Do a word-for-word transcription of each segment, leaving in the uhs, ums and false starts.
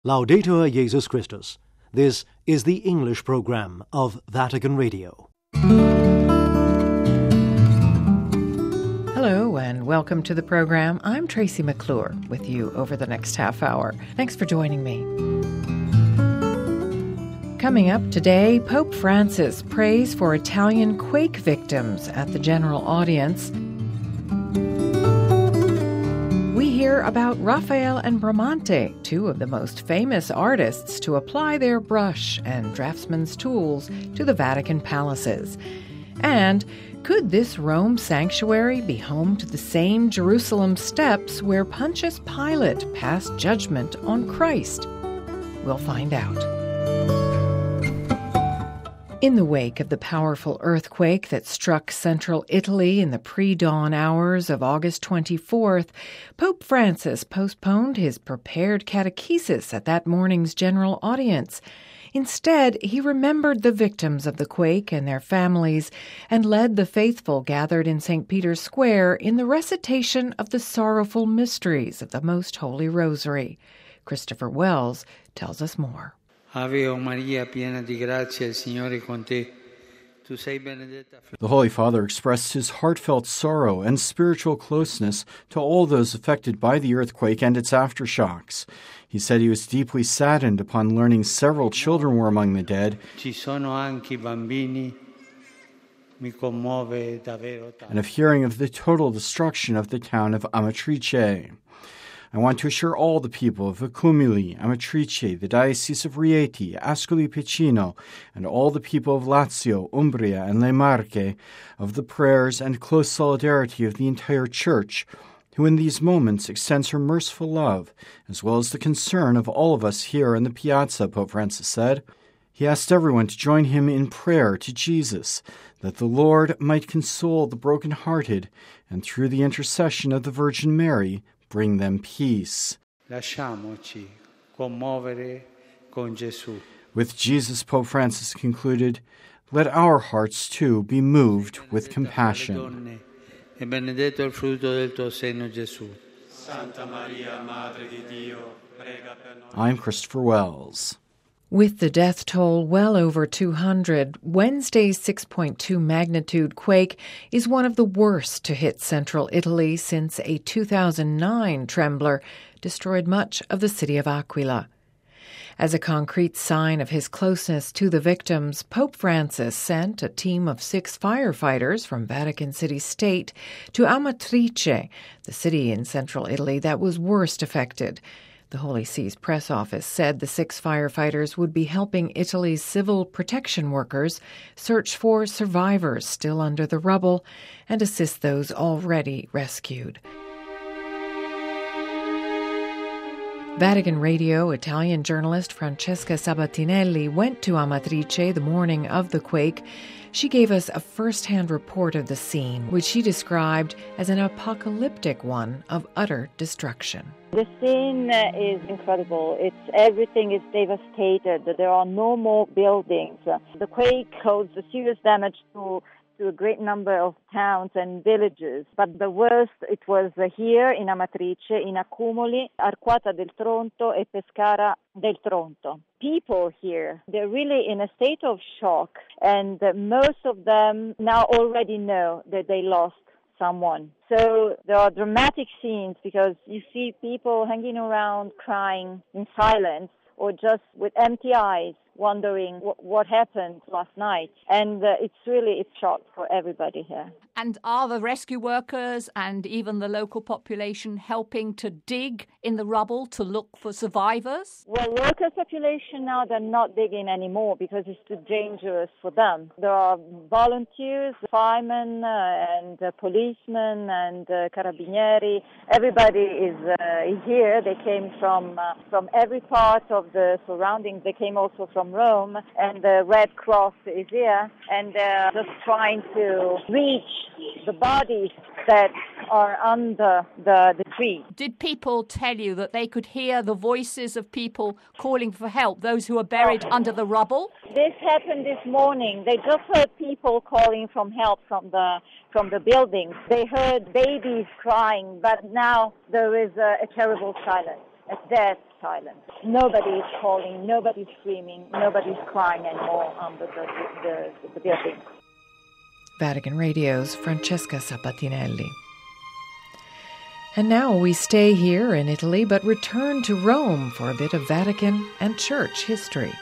Laudetur Jesus Christus. This is the English program of Vatican Radio. Hello and welcome to the program. I'm Tracy McClure with you over the next half hour. Thanks for joining me. Coming up today, Pope Francis prays for Italian quake victims at the general audience. We hear about Raphael and Bramante, two of the most famous artists to apply their brush and draftsman's tools to the Vatican palaces. And could this Rome sanctuary be home to the same Jerusalem steps where Pontius Pilate passed judgment on Christ? We'll find out. In the wake of the powerful earthquake that struck central Italy in the pre-dawn hours of August twenty-fourth, Pope Francis postponed his prepared catechesis at that morning's general audience. Instead, he remembered the victims of the quake and their families and led the faithful gathered in Saint Peter's Square in the recitation of the sorrowful mysteries of the Most Holy Rosary. Christopher Wells tells us more. Ave o Maria, piena di grazia, il Signore con te. Tu sei benedetta. The Holy Father expressed his heartfelt sorrow and spiritual closeness to all those affected by the earthquake and its aftershocks. He said he was deeply saddened upon learning several children were among the dead. Ci sono anche bambini. Mi commuove davvero tanto. And of hearing of the total destruction of the town of Amatrice. I want to assure all the people of Accumuli, Amatrice, the Diocese of Rieti, Ascoli Piceno, and all the people of Lazio, Umbria, and Le Marche of the prayers and close solidarity of the entire Church, who in these moments extends her merciful love, as well as the concern of all of us here in the Piazza, Pope Francis said. He asked everyone to join him in prayer to Jesus, that the Lord might console the brokenhearted, and through the intercession of the Virgin Mary, bring them peace. Lasciamoci commuovere con Gesù. With Jesus, Pope Francis concluded, let our hearts too be moved with compassion. E benedetto il frutto del tuo seno, Gesù. Santa Maria, Madre di Dio, prega per noi. I'm Christopher Wells. With the death toll well over two hundred, Wednesday's six point two magnitude quake is one of the worst to hit central Italy since a two thousand nine trembler destroyed much of the city of Aquila. As a concrete sign of his closeness to the victims, Pope Francis sent a team of six firefighters from Vatican City State to Amatrice, the city in central Italy that was worst affected. The Holy See's press office said the six firefighters would be helping Italy's civil protection workers search for survivors still under the rubble and assist those already rescued. Vatican Radio Italian journalist Francesca Sabatinelli went to Amatrice the morning of the quake. She gave us a first-hand report of the scene, which she described as an apocalyptic one of utter destruction. The scene is incredible. It's everything is devastated. There are no more buildings. The quake caused serious damage to to a great number of towns and villages. But the worst, it was here in Amatrice, in Accumuli, Arquata del Tronto e Pescara del Tronto. People here, they're really in a state of shock, and most of them now already know that they lost someone. So there are dramatic scenes because you see people hanging around crying in silence or just with empty eyes, wondering what, what happened last night. And uh, it's really, it's shock for everybody here. And are the rescue workers and even the local population helping to dig in the rubble to look for survivors? Well, local population now, they're not digging anymore because it's too dangerous for them. There are volunteers, firemen uh, and uh, policemen and uh, carabinieri. Everybody is uh, here. They came from uh, from every part of the surroundings. They came also from Rome, and the Red Cross is here, and they're just trying to reach the bodies that are under the, the tree. Did people tell you that they could hear the voices of people calling for help, those who are buried oh. under the rubble? This happened this morning. They just heard people calling from help from the from the buildings. They heard babies crying, but now there is a, a terrible silence. a dead silence. Nobody is calling, nobody's screaming, nobody's crying anymore under the, the, the, the building. Vatican Radio's Francesca Sabatinelli. And now we stay here in Italy, but return to Rome for a bit of Vatican and church history.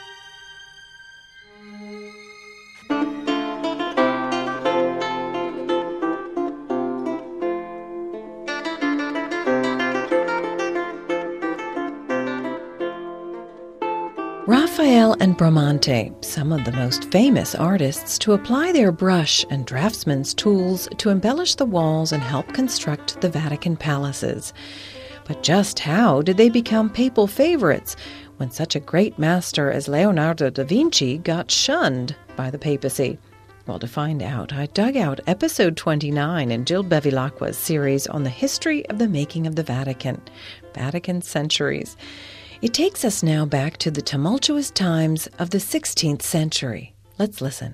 Raphael and Bramante, some of the most famous artists to apply their brush and draftsman's tools to embellish the walls and help construct the Vatican palaces. But just how did they become papal favorites when such a great master as Leonardo da Vinci got shunned by the papacy? Well, to find out, I dug out episode twenty-nine in Jill Bevilacqua's series on the history of the making of the Vatican, Vatican Centuries. It takes us now back to the tumultuous times of the sixteenth century. Let's listen.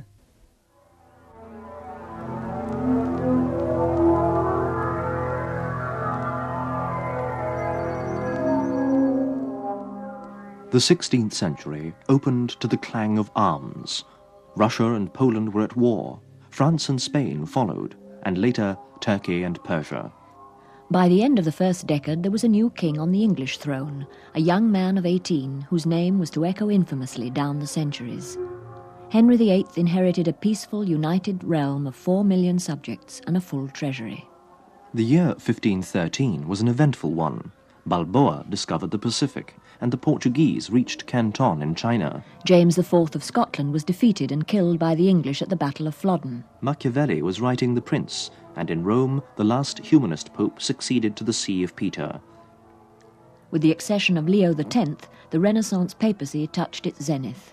The sixteenth century opened to the clang of arms. Russia and Poland were at war. France and Spain followed, and later Turkey and Persia. By the end of the first decade, there was a new king on the English throne, a young man of eighteen, whose name was to echo infamously down the centuries. Henry the Eighth inherited a peaceful, united realm of four million subjects and a full treasury. The year fifteen thirteen was an eventful one. Balboa discovered the Pacific, and the Portuguese reached Canton in China. James the Fourth of Scotland was defeated and killed by the English at the Battle of Flodden. Machiavelli was writing The Prince, and in Rome, the last humanist pope succeeded to the See of Peter. With the accession of Leo the Tenth, the Renaissance papacy touched its zenith.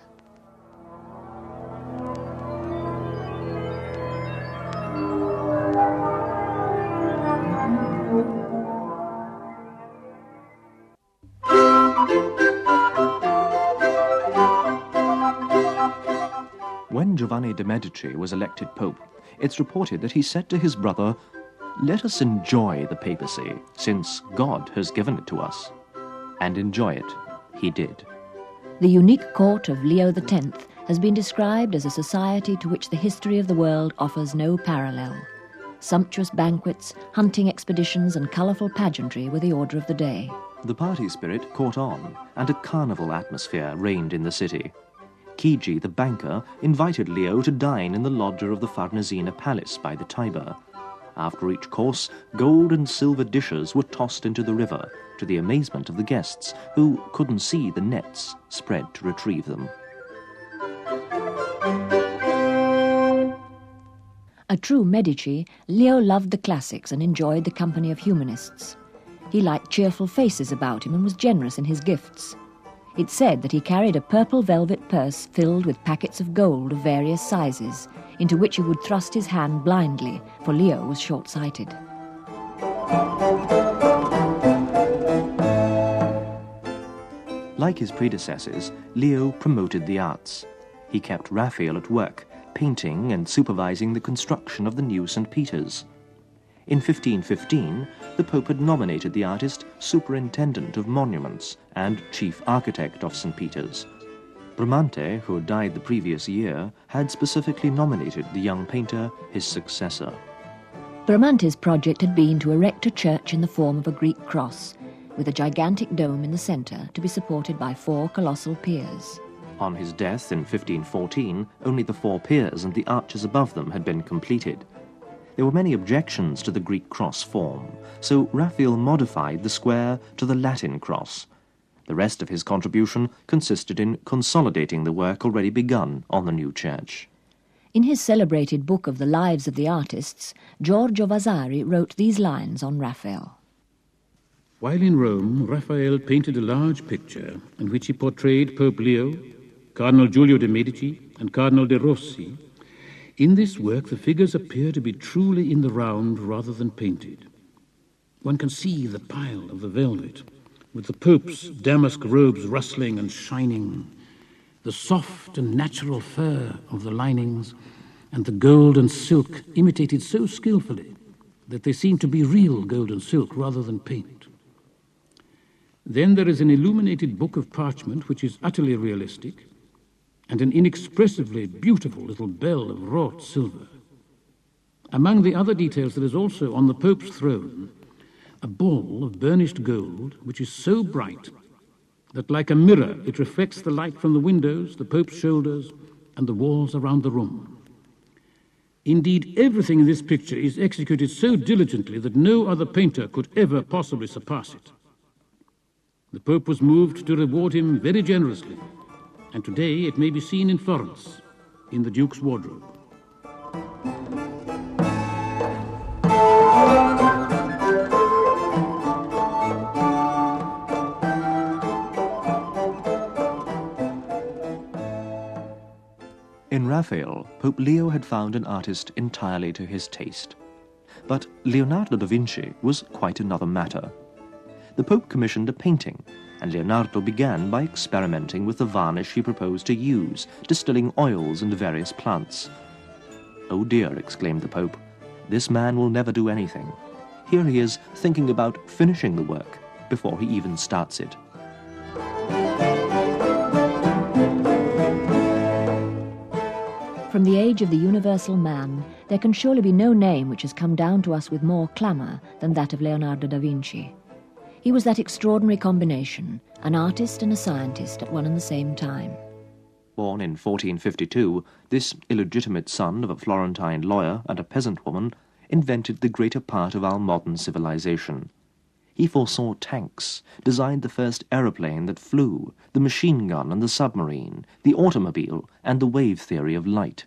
When Giovanni de' Medici was elected pope, it's reported that he said to his brother, "Let us enjoy the papacy, since God has given it to us." And enjoy it he did. The unique court of Leo the Tenth has been described as a society to which the history of the world offers no parallel. Sumptuous banquets, hunting expeditions, and colourful pageantry were the order of the day. The party spirit caught on, and a carnival atmosphere reigned in the city. Chigi, the banker, invited Leo to dine in the loggia of the Farnesina Palace by the Tiber. After each course, gold and silver dishes were tossed into the river, to the amazement of the guests, who couldn't see the nets spread to retrieve them. A true Medici, Leo loved the classics and enjoyed the company of humanists. He liked cheerful faces about him and was generous in his gifts. It's said that he carried a purple velvet purse filled with packets of gold of various sizes, into which he would thrust his hand blindly, for Leo was short-sighted. Like his predecessors, Leo promoted the arts. He kept Raphael at work, painting and supervising the construction of the new Saint Peter's. In fifteen fifteen, the Pope had nominated the artist Superintendent of Monuments and Chief Architect of Saint Peter's. Bramante, who had died the previous year, had specifically nominated the young painter his successor. Bramante's project had been to erect a church in the form of a Greek cross, with a gigantic dome in the centre to be supported by four colossal piers. On his death in fifteen fourteen, only the four piers and the arches above them had been completed. There were many objections to the Greek cross form, so Raphael modified the square to the Latin cross. The rest of his contribution consisted in consolidating the work already begun on the new church. In his celebrated book of the lives of the artists, Giorgio Vasari wrote these lines on Raphael. While in Rome, Raphael painted a large picture in which he portrayed Pope Leo, Cardinal Giulio de' Medici, and Cardinal de' Rossi. In this work, the figures appear to be truly in the round rather than painted. One can see the pile of the velvet, with the Pope's damask robes rustling and shining, the soft and natural fur of the linings, and the gold and silk imitated so skillfully that they seem to be real gold and silk rather than paint. Then there is an illuminated book of parchment which is utterly realistic, and an inexpressively beautiful little bell of wrought silver. Among the other details there is also on the Pope's throne a ball of burnished gold which is so bright that like a mirror it reflects the light from the windows, the Pope's shoulders, and the walls around the room. Indeed, everything in this picture is executed so diligently that no other painter could ever possibly surpass it. The Pope was moved to reward him very generously, and today it may be seen in Florence, in the Duke's wardrobe. In Raphael, Pope Leo had found an artist entirely to his taste. But Leonardo da Vinci was quite another matter. The Pope commissioned a painting, and Leonardo began by experimenting with the varnish he proposed to use, distilling oils and various plants. "Oh dear," exclaimed the Pope, "this man will never do anything. Here he is thinking about finishing the work before he even starts it." From the age of the universal man, there can surely be no name which has come down to us with more clamour than that of Leonardo da Vinci. He was that extraordinary combination, an artist and a scientist at one and the same time. Born in fourteen fifty-two, this illegitimate son of a Florentine lawyer and a peasant woman invented the greater part of our modern civilization. He foresaw tanks, designed the first aeroplane that flew, the machine gun and the submarine, the automobile and the wave theory of light.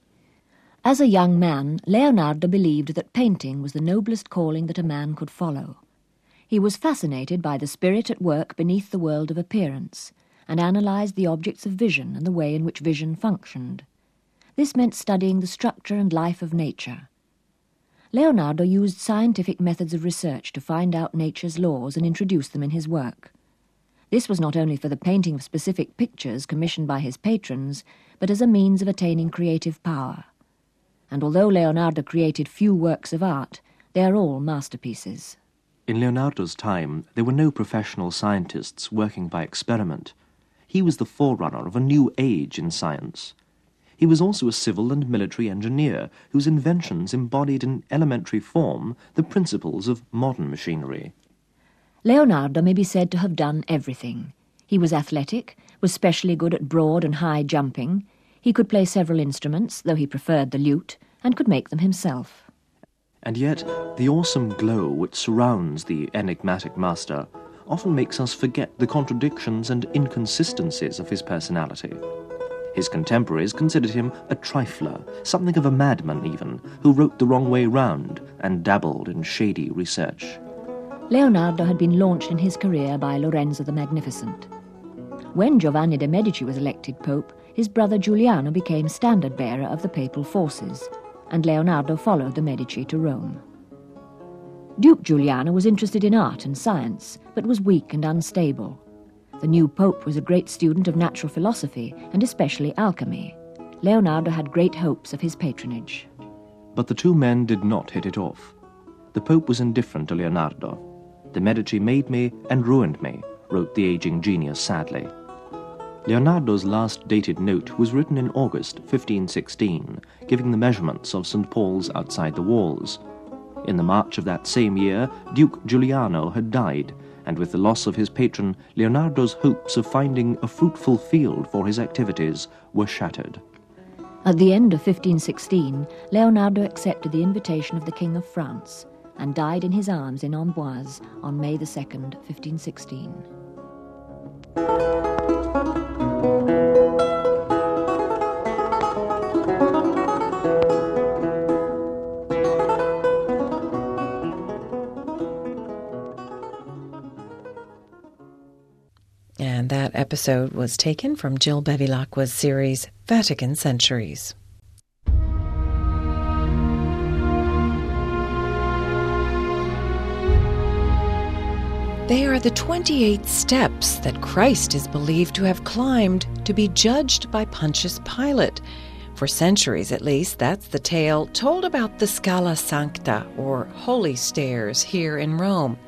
As a young man, Leonardo believed that painting was the noblest calling that a man could follow. He was fascinated by the spirit at work beneath the world of appearance, and analysed the objects of vision and the way in which vision functioned. This meant studying the structure and life of nature. Leonardo used scientific methods of research to find out nature's laws and introduce them in his work. This was not only for the painting of specific pictures commissioned by his patrons, but as a means of attaining creative power. And although Leonardo created few works of art, they are all masterpieces. In Leonardo's time, there were no professional scientists working by experiment. He was the forerunner of a new age in science. He was also a civil and military engineer whose inventions embodied in elementary form the principles of modern machinery. Leonardo may be said to have done everything. He was athletic, was specially good at broad and high jumping. He could play several instruments, though he preferred the lute, and could make them himself. And yet, the awesome glow which surrounds the enigmatic master often makes us forget the contradictions and inconsistencies of his personality. His contemporaries considered him a trifler, something of a madman even, who wrote the wrong way round and dabbled in shady research. Leonardo had been launched in his career by Lorenzo the Magnificent. When Giovanni de' Medici was elected pope, his brother Giuliano became standard-bearer of the papal forces, and Leonardo followed the Medici to Rome. Duke Giuliano was interested in art and science, but was weak and unstable. The new pope was a great student of natural philosophy, and especially alchemy. Leonardo had great hopes of his patronage. But the two men did not hit it off. The pope was indifferent to Leonardo. "The Medici made me and ruined me," wrote the aging genius sadly. Leonardo's last dated note was written in August fifteen sixteen, giving the measurements of Saint Paul's outside the walls. In the March of that same year, Duke Giuliano had died, and with the loss of his patron, Leonardo's hopes of finding a fruitful field for his activities were shattered. At the end of fifteen sixteen, Leonardo accepted the invitation of the King of France and died in his arms in Amboise on May the second, fifteen sixteen. And that episode was taken from Jill Bevilacqua's series Vatican Centuries. They are the twenty-eight steps that Christ is believed to have climbed to be judged by Pontius Pilate. For centuries, at least, that's the tale told about the Scala Sancta, or Holy Stairs, here in Rome.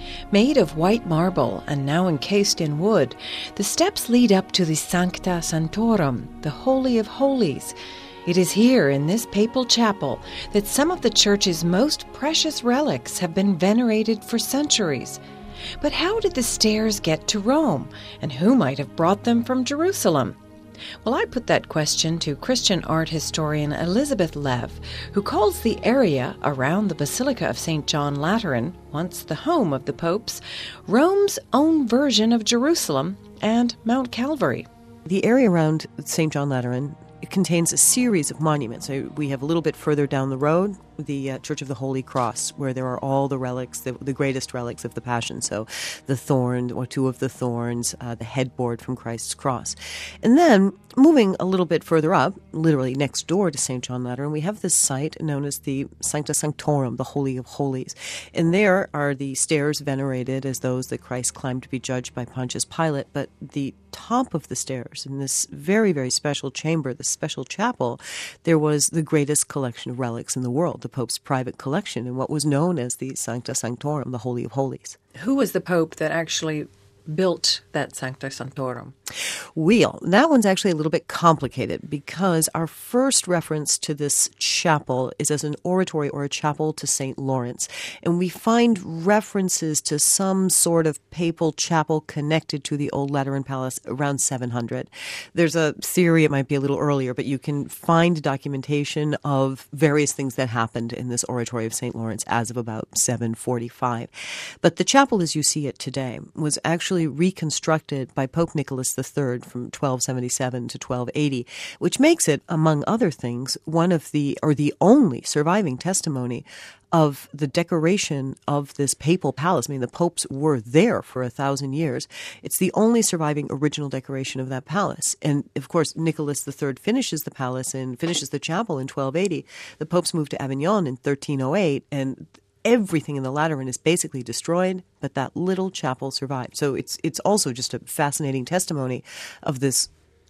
Made of white marble and now encased in wood, the steps lead up to the Sancta Sanctorum, the Holy of Holies. It is here in this papal chapel that some of the church's most precious relics have been venerated for centuries. But how did the stairs get to Rome, and who might have brought them from Jerusalem? Well, I put that question to Christian art historian Elizabeth Lev, who calls the area around the Basilica of Saint John Lateran, once the home of the popes, Rome's own version of Jerusalem and Mount Calvary. The area around Saint John Lateran contains a series of monuments. So we have a little bit further down the road the uh, Church of the Holy Cross, where there are all the relics, the, the greatest relics of the Passion. So the thorn, or two of the thorns, uh, the headboard from Christ's cross. And then, moving a little bit further up, literally next door to Saint John Lateran, we have this site known as the Sancta Sanctorum, the Holy of Holies. And there are the stairs venerated as those that Christ climbed to be judged by Pontius Pilate. But the top of the stairs, in this very, very special chamber, this special chapel, there was the greatest collection of relics in the world, the Pope's private collection, in what was known as the Sancta Sanctorum, the Holy of Holies. Who was the Pope that actually built that Sancta Sanctorum? Well, that one's actually a little bit complicated because our first reference to this chapel is as an oratory or a chapel to Saint Lawrence. And we find references to some sort of papal chapel connected to the old Lateran Palace around seven hundred. There's a theory it might be a little earlier, but you can find documentation of various things that happened in this oratory of Saint Lawrence as of about seven forty-five. But the chapel as you see it today was actually reconstructed by Pope Nicholas the Third from twelve seventy-seven to twelve eighty, which makes it, among other things, one of the, or the only surviving testimony of the decoration of this papal palace. I mean, the popes were there for a thousand years. It's the only surviving original decoration of that palace. And, of course, Nicholas the Third finishes the palace and finishes the chapel in twelve eighty. The popes moved to Avignon in thirteen oh eight, and everything in the Lateran is basically destroyed, but that little chapel survived. So it's it's also just a fascinating testimony of this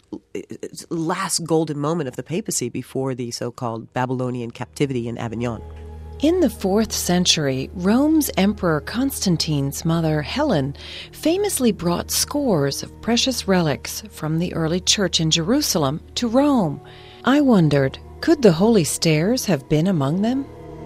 last golden moment of the papacy before the so-called Babylonian captivity in Avignon. In the fourth century, Rome's Emperor Constantine's mother, Helen, famously brought scores of precious relics from the early church in Jerusalem to Rome. I wondered, could the Holy Stairs have been among them?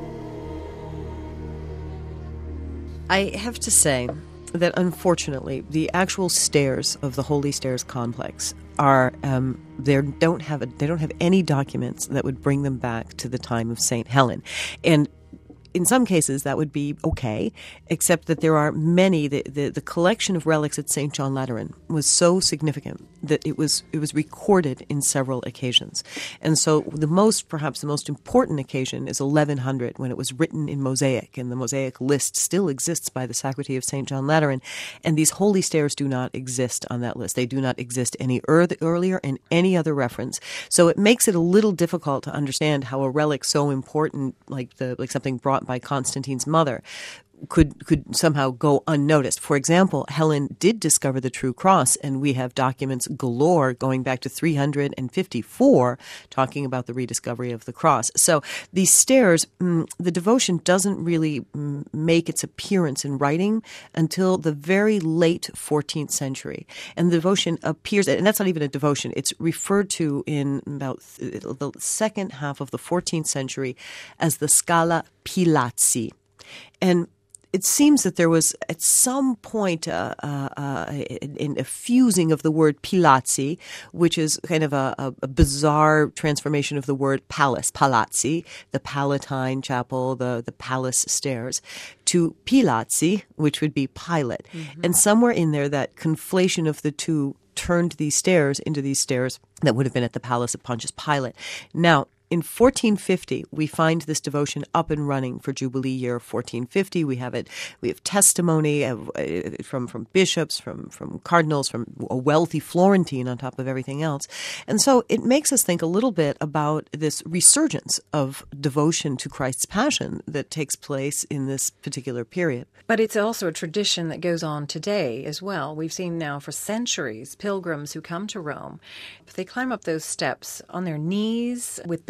I have to say that, unfortunately, the actual stairs of the Holy Stairs complex are um, they don't have a, they don't have any documents that would bring them back to the time of Saint Helen, and in some cases that would be okay, except that there are many. The, the, the collection of relics at Saint John Lateran was so significant that it was it was recorded in several occasions. And so the most, perhaps the most important occasion is eleven hundred, when it was written in mosaic, and the mosaic list still exists by the Sacristy of Saint John Lateran. And these holy stairs do not exist on that list. They do not exist any er- earlier in any other reference. So it makes it a little difficult to understand how a relic so important, like the like something brought by Constantine's mother, could could somehow go unnoticed. For example, Helen did discover the true cross, and we have documents galore going back to three hundred fifty-four talking about the rediscovery of the cross. So these stairs, mm, the devotion doesn't really mm, make its appearance in writing until the very late fourteenth century. And the devotion appears, and that's not even a devotion, it's referred to in about the second half of the fourteenth century as the Scala Pilazzi. And it seems that there was at some point uh, uh, uh, in a fusing of the word Pilazzi, which is kind of a, a bizarre transformation of the word palace, palazzi, the Palatine Chapel, the, the palace stairs, to Pilazzi, which would be Pilate. Mm-hmm. And somewhere in there, that conflation of the two turned these stairs into these stairs that would have been at the palace of Pontius Pilate. Now, in fourteen fifty, we find this devotion up and running for Jubilee year fourteen fifty. We have it. We have testimony of, uh, from from bishops, from from cardinals, from a wealthy Florentine on top of everything else, and so it makes us think a little bit about this resurgence of devotion to Christ's Passion that takes place in this particular period. But it's also a tradition that goes on today as well. We've seen now for centuries pilgrims who come to Rome, if they climb up those steps on their knees with bare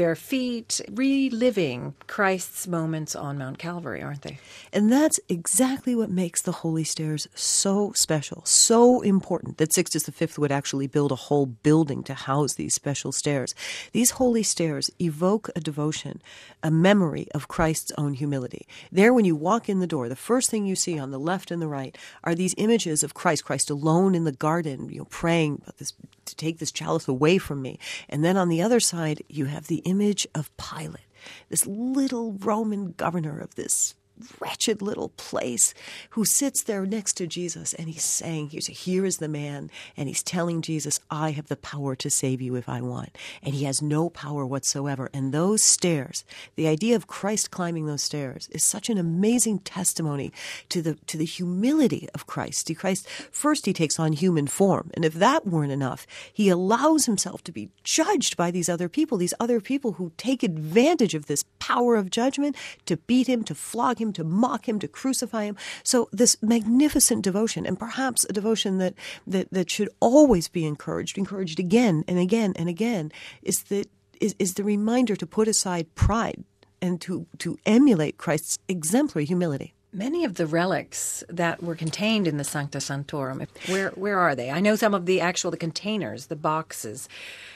bare feet, reliving Christ's moments on Mount Calvary, aren't they? And that's exactly what makes the Holy Stairs so special, so important, that Sixtus the Fifth would actually build a whole building to house these special stairs. These holy stairs evoke a devotion, a memory of Christ's own humility. There, when you walk in the door, the first thing you see on the left and the right are these images of Christ, Christ alone in the garden, you know, praying about this, to take this chalice away from me. And then on the other side, you have the image of Pilate, this little Roman governor of this wretched little place who sits there next to Jesus, and he's saying, he's, here is the man, and he's telling Jesus, I have the power to save you if I want. And he has no power whatsoever. And those stairs, the idea of Christ climbing those stairs is such an amazing testimony to the to the humility of Christ. To Christ, first he takes on human form, and if that weren't enough, he allows himself to be judged by these other people, these other people who take advantage of this power of judgment to beat him, to flog him, to mock him, to crucify him. So this magnificent devotion, and perhaps a devotion that, that, that should always be encouraged, encouraged again and again and again, is that is, is the reminder to put aside pride and to, to emulate Christ's exemplary humility. Many of the relics that were contained in the Sancta Sanctorum, where where are they? I know some of the actual the containers, the boxes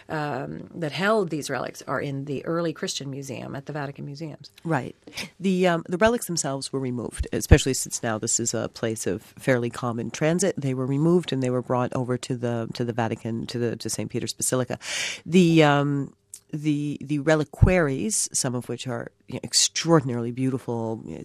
um, that held these relics are in the early Christian museum at the Vatican Museums. Right. The um, the relics themselves were removed, especially since now this is a place of fairly common transit. They were removed and they were brought over to the to the Vatican, to the to Saint Peter's Basilica. The um, The the reliquaries, some of which are you know, extraordinarily beautiful, you know,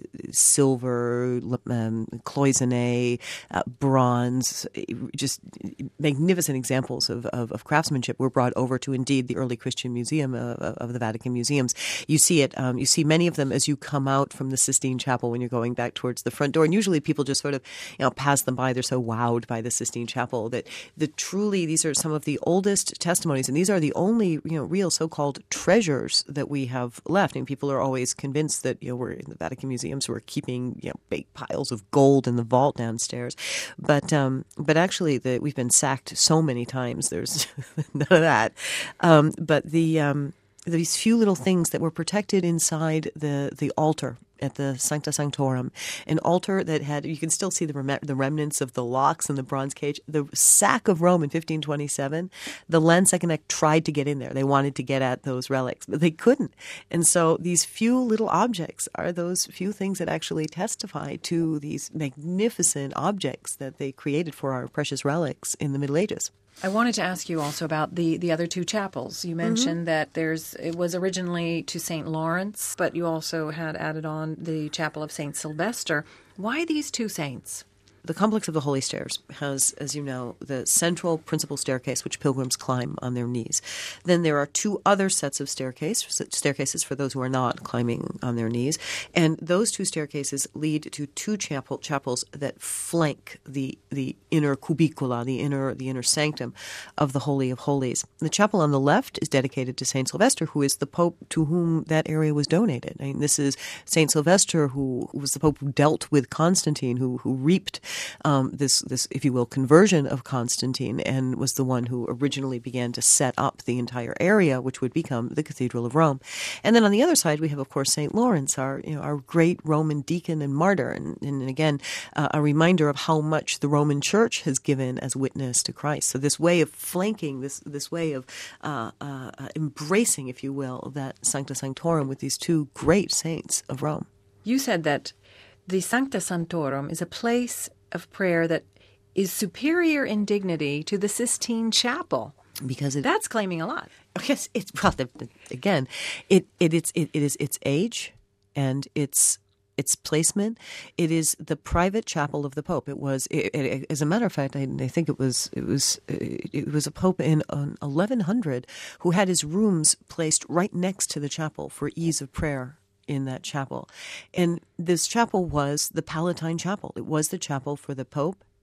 silver, um, cloisonné, uh, bronze, just magnificent examples of, of, of craftsmanship were brought over to, indeed, the early Christian Museum of, of the Vatican Museums. You see it. Um, you see many of them as you come out from the Sistine Chapel when you're going back towards the front door, and usually people just sort of you know pass them by. They're so wowed by the Sistine Chapel that that truly these are some of the oldest testimonies, and these are the only you know real so. called treasures that we have left. And people are always convinced that, you know, we're in the Vatican Museums, we're keeping, you know, big piles of gold in the vault downstairs. But um, but actually, the, we've been sacked so many times. There's none of that. Um, but the um, these few little things that were protected inside the, the altar at the Sancta Sanctorum, an altar that had, you can still see the rem- the remnants of the locks and the bronze cage. The sack of Rome in fifteen twenty-seven, the Lanzeknecht tried to get in there. They wanted to get at those relics, but they couldn't. And so these few little objects are those few things that actually testify to these magnificent objects that they created for our precious relics in the Middle Ages. I wanted to ask you also about the, the other two chapels. You mentioned mm-hmm. that there's it was originally to Saint Lawrence, but you also had added on the chapel of Saint Sylvester. Why these two saints? The complex of the Holy Stairs has, as you know, the central principal staircase, which pilgrims climb on their knees. Then there are two other sets of staircase, staircases for those who are not climbing on their knees. And those two staircases lead to two chapel, chapels that flank the the inner cubicula, the inner the inner sanctum of the Holy of Holies. The chapel on the left is dedicated to Saint Sylvester, who is the Pope to whom that area was donated. I mean, this is Saint Sylvester, who, who was the Pope who dealt with Constantine, who who reaped Um, this, this, if you will, conversion of Constantine, and was the one who originally began to set up the entire area, which would become the Cathedral of Rome. And then on the other side, we have, of course, Saint Lawrence, our, you know, our great Roman deacon and martyr, and, and again, uh, a reminder of how much the Roman Church has given as witness to Christ. So this way of flanking, this this way of uh, uh, embracing, if you will, that Sancta Sanctorum with these two great saints of Rome. You said that the Sancta Sanctorum is a place of prayer that is superior in dignity to the Sistine Chapel. Because it, that's claiming a lot. Yes, it's well, again, it it it's it, it is its age and its its placement. It is the private chapel of the Pope. It was, it, it, as a matter of fact, I, I think it was it was it was a Pope in um, eleven hundred who had his rooms placed right next to the chapel for ease of prayer in that chapel. And this chapel was the Palatine Chapel. It was the chapel for the Pope,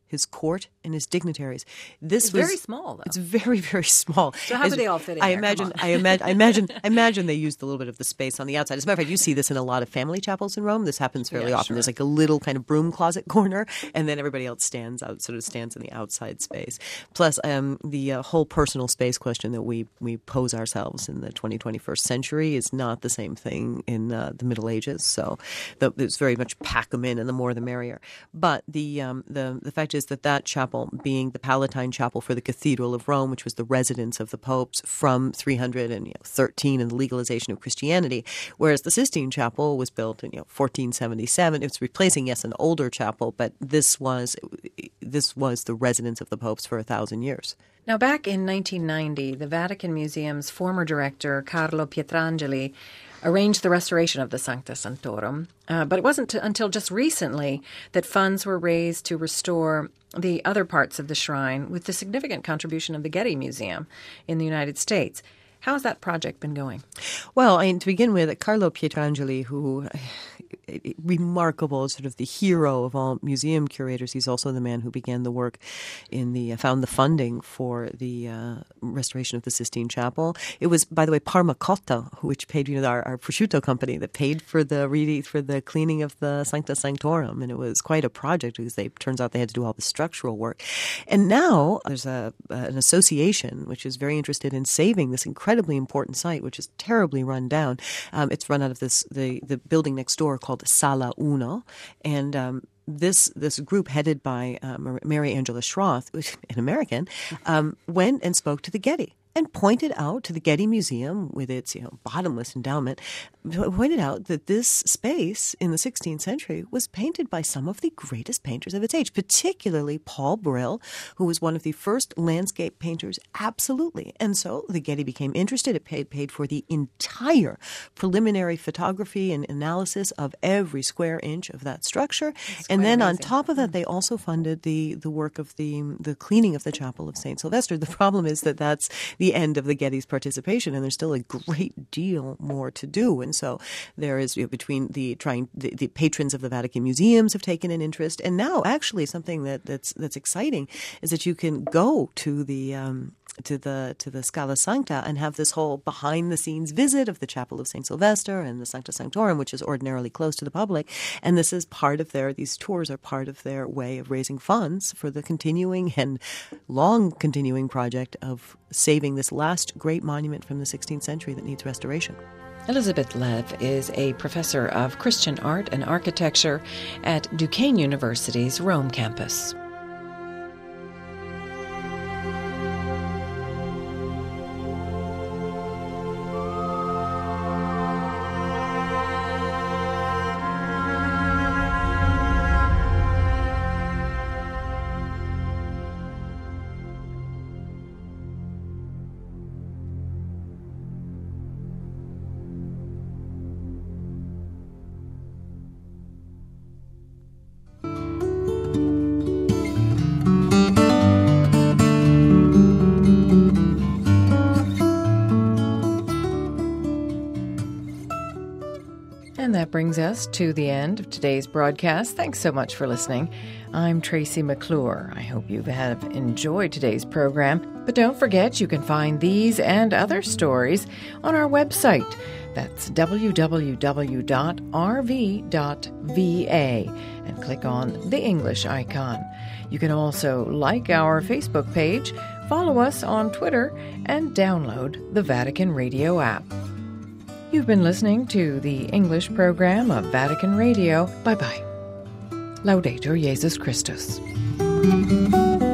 his court, and his dignitaries. This it's was very small, though. It's very, very small. So how As, do they all fit in I there? imagine. I imagine. I imagine. I imagine they used a little bit of the space on the outside. As a matter of fact, you see this in a lot of family chapels in Rome. This happens fairly Yeah, often. sure. There's like a little kind of broom closet corner, and then everybody else stands out, sort of stands in the outside space. Plus, um, the uh, whole personal space question that we we pose ourselves in the twenty, twenty-first century is not the same thing in uh, the Middle Ages. So, the, it's very much pack them in, and the more the merrier. But the um, the the fact is that that chapel, being the Palatine Chapel for the Cathedral of Rome, which was the residence of the popes from three hundred thirteen and the legalization of Christianity, whereas the Sistine Chapel was built in you know fourteen seventy-seven. It's replacing, yes, an older chapel, but this was this was the residence of the popes for a thousand years. Now, back in nineteen ninety, the Vatican Museum's former director, Carlo Pietrangeli, arranged the restoration of the Sancta Sanctorum, uh, but it wasn't t- until just recently that funds were raised to restore the other parts of the shrine, with the significant contribution of the Getty Museum in the United States. How has that project been going? Well, I mean, to begin with, Carlo Pietrangeli, who remarkable, sort of the hero of all museum curators. He's also the man who began the work in the, uh, found the funding for the uh, restoration of the Sistine Chapel. It was, by the way, Parma Cotta, which paid, you know, our, our prosciutto company that paid for the re- for the cleaning of the Sancta Sanctorum. And it was quite a project because they, turns out they had to do all the structural work. And now there's a, an association which is very interested in saving this incredibly important site, which is terribly run down. Um, it's run out of this the, the building next door called Sala Uno, and um, this this group headed by uh, Mary Angela Schroth, an American, um, went and spoke to the Getty and pointed out to the Getty Museum, with its you know bottomless endowment, pointed out that this space in the sixteenth century was painted by some of the greatest painters of its age, particularly Paul Brill, who was one of the first landscape painters, absolutely. And so the Getty became interested. It paid, paid for the entire preliminary photography and analysis of every square inch of that structure. That's and then amazing. On top of that, they also funded the, the work of the, the cleaning of the Chapel of Saint Sylvester. The problem is that that's the end of the Getty's participation, and there's still a great deal more to do. And so there is, you know, between the trying the, the patrons of the Vatican museums have taken an interest, and now actually something that, that's that's exciting is that you can go to the um, to the to the Scala Sancta and have this whole behind the scenes visit of the Chapel of Saint Sylvester and the Sancta Sanctorum, which is ordinarily closed to the public. And this is part of their these tours are part of their way of raising funds for the continuing and long continuing project of saving this last great monument from the sixteenth century that needs restoration. Elizabeth Lev is a professor of Christian art and architecture at Duquesne University's Rome campus. And that brings us to the end of today's broadcast. Thanks so much for listening. I'm Tracy McClure. I hope you have enjoyed today's program. But don't forget, you can find these and other stories on our website. That's w w w dot r v dot v a and click on the English icon. You can also like our Facebook page, follow us on Twitter, and download the Vatican Radio app. You've been listening to the English program of Vatican Radio. Bye-bye. Laudetur Jesus Christus.